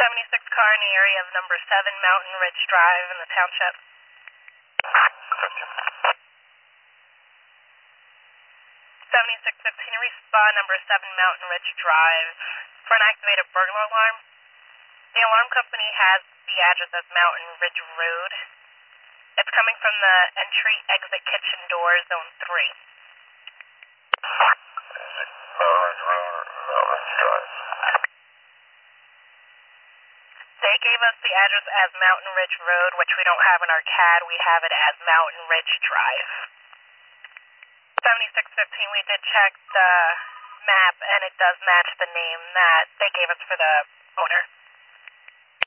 76 car in the area of number 7 Mountain Ridge Drive in the township. 76, can you respond number 7 Mountain Ridge Drive for an activated burglar alarm? The alarm company has the address as Mountain Ridge Road. It's coming from the entry-exit kitchen door, zone 3. They gave us the address as Mountain Ridge Road, which we don't have in our CAD. We have it as Mountain Ridge Drive. 7615, we did check the map, and it does match the name that they gave us for the owner.